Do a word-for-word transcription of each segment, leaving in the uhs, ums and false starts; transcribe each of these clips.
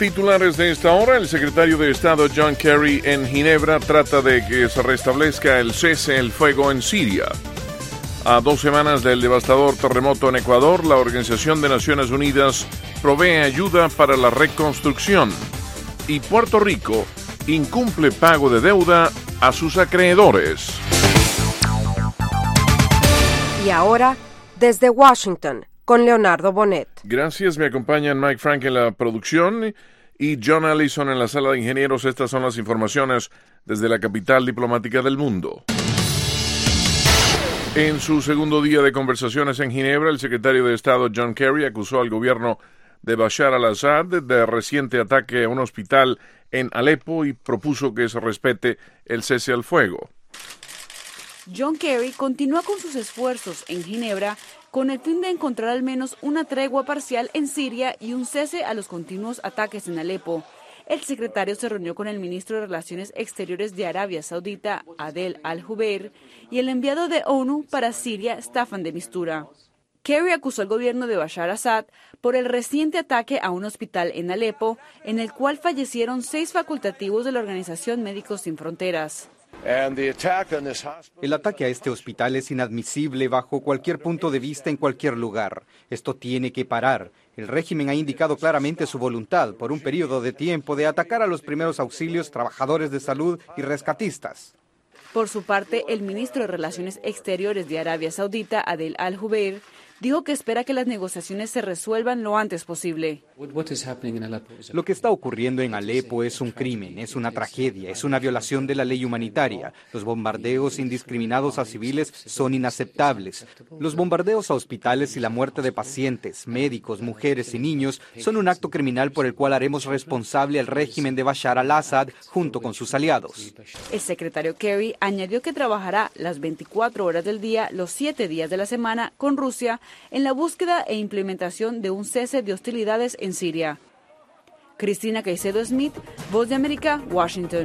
Titulares de esta hora: el secretario de Estado John Kerry en Ginebra trata de que se restablezca el cese el fuego en Siria. A dos semanas del devastador terremoto en Ecuador, la Organización de Naciones Unidas provee ayuda para la reconstrucción. Y Puerto Rico incumple pago de deuda a sus acreedores. Y ahora, desde Washington, con Leonardo Bonet. Gracias, me acompañan Mike Frank en la producción y John Allison en la sala de ingenieros. Estas son las informaciones desde la capital diplomática del mundo. En su segundo día de conversaciones en Ginebra, el secretario de Estado John Kerry acusó al gobierno de Bashar al-Assad de reciente ataque a un hospital en Alepo y propuso que se respete el cese al fuego. John Kerry continúa con sus esfuerzos en Ginebra con el fin de encontrar al menos una tregua parcial en Siria y un cese a los continuos ataques en Alepo. El secretario se reunió con el ministro de Relaciones Exteriores de Arabia Saudita, Adel Al-Jubeir, y el enviado de ONU para Siria, Staffan de Mistura. Kerry acusó al gobierno de Bashar al-Assad por el reciente ataque a un hospital en Alepo, en el cual fallecieron seis facultativos de la organización Médicos Sin Fronteras. El ataque a este hospital es inadmisible bajo cualquier punto de vista en cualquier lugar. Esto tiene que parar. El régimen ha indicado claramente su voluntad por un periodo de tiempo de atacar a los primeros auxilios, trabajadores de salud y rescatistas. Por su parte, el ministro de Relaciones Exteriores de Arabia Saudita, Adel Al-Jubeir, dijo que espera que las negociaciones se resuelvan lo antes posible. Lo que está ocurriendo en Alepo es un crimen, es una tragedia, es una violación de la ley humanitaria. Los bombardeos indiscriminados a civiles son inaceptables. Los bombardeos a hospitales y la muerte de pacientes, médicos, mujeres y niños son un acto criminal por el cual haremos responsable al régimen de Bashar al-Assad junto con sus aliados. El secretario Kerry añadió que trabajará las veinticuatro horas del día, los siete días de la semana, con Rusia en la búsqueda e implementación de un cese de hostilidades en Siria. Cristina Caicedo Smith, Voz de América, Washington.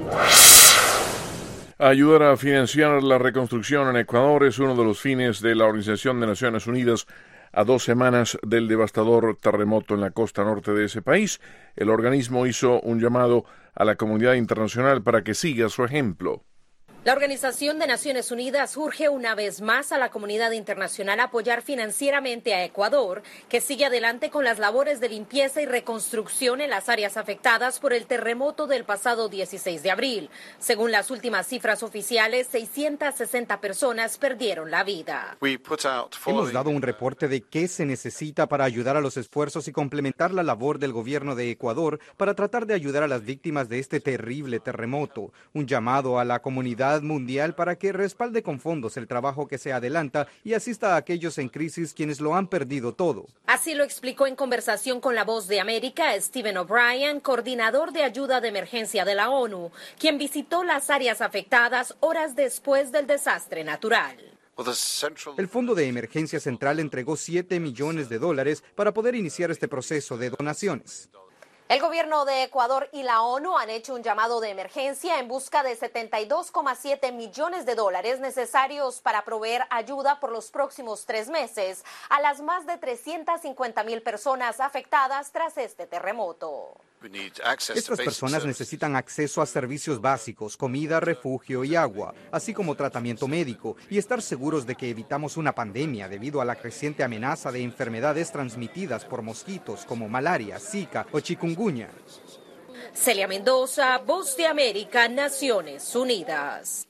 Ayudar a financiar la reconstrucción en Ecuador es uno de los fines de la Organización de Naciones Unidas a dos semanas del devastador terremoto en la costa norte de ese país. El organismo hizo un llamado a la comunidad internacional para que siga su ejemplo. La Organización de Naciones Unidas urge una vez más a la comunidad internacional a apoyar financieramente a Ecuador, que sigue adelante con las labores de limpieza y reconstrucción en las áreas afectadas por el terremoto del pasado dieciséis de abril. Según las últimas cifras oficiales, seiscientas sesenta personas perdieron la vida. Hemos dado un reporte de qué se necesita para ayudar a los esfuerzos y complementar la labor del gobierno de Ecuador para tratar de ayudar a las víctimas de este terrible terremoto. Un llamado a la comunidad mundial para que respalde con fondos el trabajo que se adelanta y asista a aquellos en crisis quienes lo han perdido todo. Así lo explicó en conversación con La Voz de América Stephen O'Brien, coordinador de ayuda de emergencia de la ONU, quien visitó las áreas afectadas horas después del desastre natural. El Fondo de Emergencia Central entregó siete millones de dólares para poder iniciar este proceso de donaciones. El gobierno de Ecuador y la ONU han hecho un llamado de emergencia en busca de setenta y dos coma siete millones de dólares necesarios para proveer ayuda por los próximos tres meses a las más de trescientas cincuenta mil personas afectadas tras este terremoto. Estas personas necesitan acceso a servicios básicos, comida, refugio y agua, así como tratamiento médico, y estar seguros de que evitamos una pandemia debido a la creciente amenaza de enfermedades transmitidas por mosquitos como malaria, zika o chikungunya. Celia Mendoza, Voz de América, Naciones Unidas.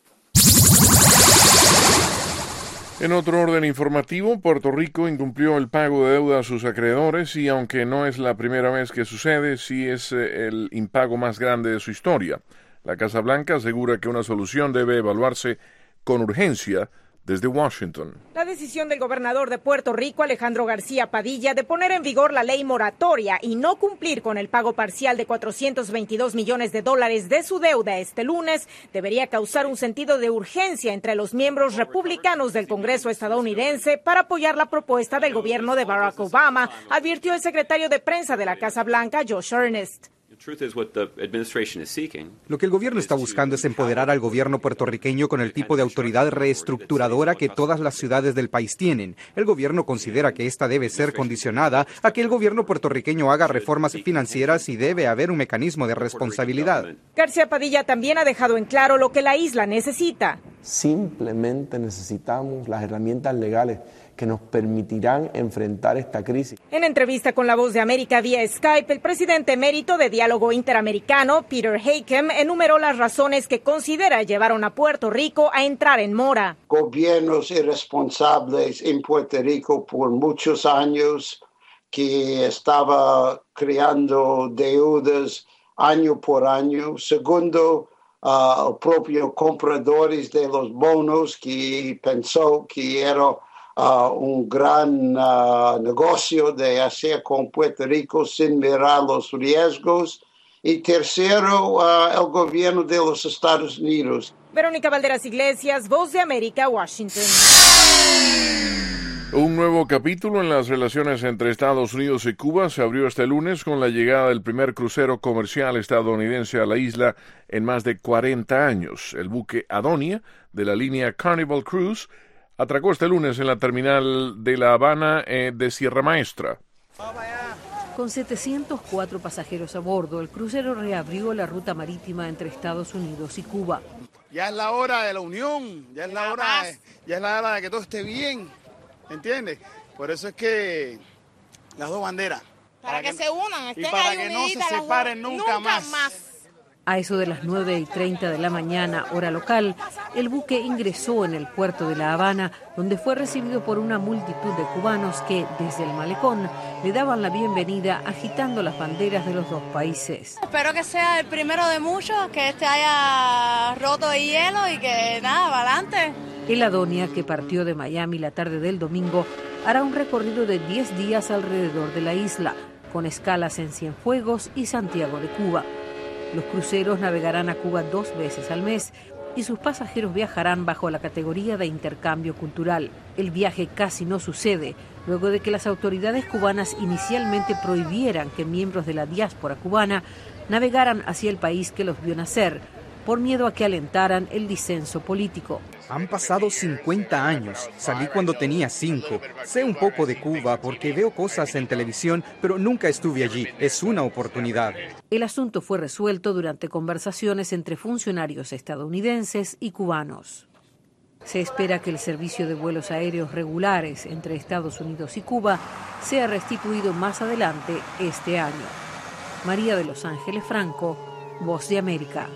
En otro orden informativo, Puerto Rico incumplió el pago de deuda a sus acreedores y aunque no es la primera vez que sucede, sí es el impago más grande de su historia. La Casa Blanca asegura que una solución debe evaluarse con urgencia desde Washington. La decisión del gobernador de Puerto Rico, Alejandro García Padilla, de poner en vigor la ley moratoria y no cumplir con el pago parcial de cuatrocientos veintidós millones de dólares de su deuda este lunes, debería causar un sentido de urgencia entre los miembros republicanos del Congreso estadounidense para apoyar la propuesta del gobierno de Barack Obama, advirtió el secretario de prensa de la Casa Blanca, Josh Earnest. Lo que el gobierno está buscando es empoderar al gobierno puertorriqueño con el tipo de autoridad reestructuradora que todas las ciudades del país tienen. El gobierno considera que esta debe ser condicionada a que el gobierno puertorriqueño haga reformas financieras y debe haber un mecanismo de responsabilidad. García Padilla también ha dejado en claro lo que la isla necesita. Simplemente necesitamos las herramientas legales que nos permitirán enfrentar esta crisis. En entrevista con La Voz de América vía Skype, el presidente emérito de Diálogo Interamericano, Peter Hakem, enumeró las razones que considera llevaron a Puerto Rico a entrar en mora. Gobiernos irresponsables en Puerto Rico por muchos años, que estaba creando deudas año por año. Segundo, uh, el propio compradores de los bonos que pensó que era Uh, un gran uh, negocio de hacer con Puerto Rico sin mirar los riesgos. Y tercero, uh, el gobierno de los Estados Unidos. Verónica Valderas Iglesias, Voz de América, Washington. Un nuevo capítulo en las relaciones entre Estados Unidos y Cuba se abrió este lunes con la llegada del primer crucero comercial estadounidense a la isla en más de cuarenta años. El buque Adonia, de la línea Carnival Cruise, atracó este lunes en la terminal de La Habana eh, de Sierra Maestra. Con setecientos cuatro pasajeros a bordo, el crucero reabrió la ruta marítima entre Estados Unidos y Cuba. Ya es la hora de la unión, ya es la hora, de, ya es la hora de que todo esté bien, ¿entiendes? Por eso es que las dos banderas. Para, para que, que se unan, estén y para ahí que no se las separen dos, nunca, nunca más. más. A eso de las nueve y treinta de la mañana, hora local, el buque ingresó en el puerto de La Habana, donde fue recibido por una multitud de cubanos que, desde el malecón, le daban la bienvenida agitando las banderas de los dos países. Espero que sea el primero de muchos, que este haya roto el hielo y que nada, para adelante. El Adonia, que partió de Miami la tarde del domingo, hará un recorrido de diez días alrededor de la isla, con escalas en Cienfuegos y Santiago de Cuba. Los cruceros navegarán a Cuba dos veces al mes y sus pasajeros viajarán bajo la categoría de intercambio cultural. El viaje casi no sucede, luego de que las autoridades cubanas inicialmente prohibieran que miembros de la diáspora cubana navegaran hacia el país que los vio nacer, por miedo a que alentaran el disenso político. Han pasado cincuenta años. Salí cuando tenía cinco. Sé un poco de Cuba porque veo cosas en televisión, pero nunca estuve allí. Es una oportunidad. El asunto fue resuelto durante conversaciones entre funcionarios estadounidenses y cubanos. Se espera que el servicio de vuelos aéreos regulares entre Estados Unidos y Cuba sea restituido más adelante este año. María de Los Ángeles Franco, Voz de América.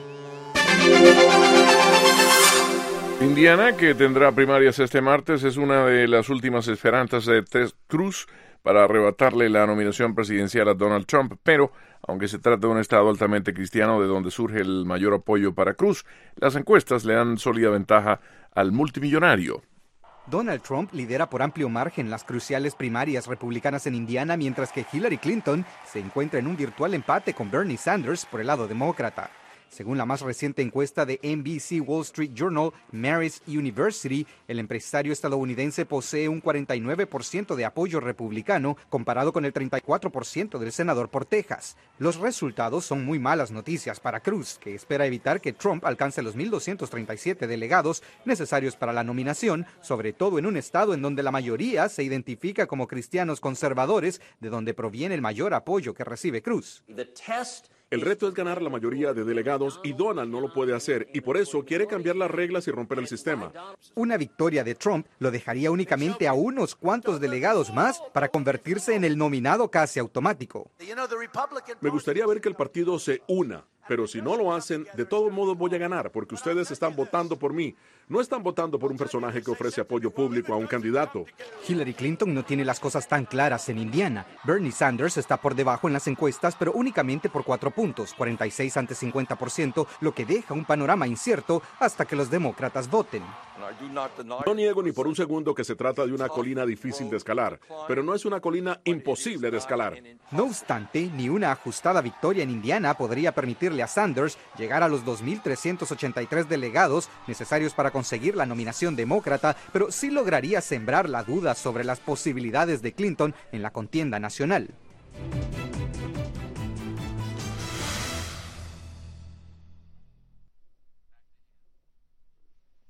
Indiana, que tendrá primarias este martes, es una de las últimas esperanzas de Ted Cruz para arrebatarle la nominación presidencial a Donald Trump, pero aunque se trata de un estado altamente cristiano de donde surge el mayor apoyo para Cruz, las encuestas le dan sólida ventaja al multimillonario. Donald Trump lidera por amplio margen las cruciales primarias republicanas en Indiana, mientras que Hillary Clinton se encuentra en un virtual empate con Bernie Sanders por el lado demócrata. Según la más reciente encuesta de N B C Wall Street Journal, Marist University, el empresario estadounidense posee un cuarenta y nueve por ciento de apoyo republicano, comparado con el treinta y cuatro por ciento del senador por Texas. Los resultados son muy malas noticias para Cruz, que espera evitar que Trump alcance los mil doscientos treinta y siete delegados necesarios para la nominación, sobre todo en un estado en donde la mayoría se identifica como cristianos conservadores, de donde proviene el mayor apoyo que recibe Cruz. El reto es ganar la mayoría de delegados y Donald no lo puede hacer y por eso quiere cambiar las reglas y romper el sistema. Una victoria de Trump lo dejaría únicamente a unos cuantos delegados más para convertirse en el nominado casi automático. Me gustaría ver que el partido se una, pero si no lo hacen, de todos modos voy a ganar porque ustedes están votando por mí. No están votando por un personaje que ofrece apoyo público a un candidato. Hillary Clinton no tiene las cosas tan claras en Indiana. Bernie Sanders está por debajo en las encuestas, pero únicamente por cuatro puntos, cuarenta y seis ante cincuenta por ciento, lo que deja un panorama incierto hasta que los demócratas voten. No niego ni por un segundo que se trata de una colina difícil de escalar, pero no es una colina imposible de escalar. No obstante, ni una ajustada victoria en Indiana podría permitirle a Sanders llegar a los dos mil trescientos ochenta y tres delegados necesarios para conseguir la nominación demócrata, pero sí lograría sembrar la duda sobre las posibilidades de Clinton en la contienda nacional.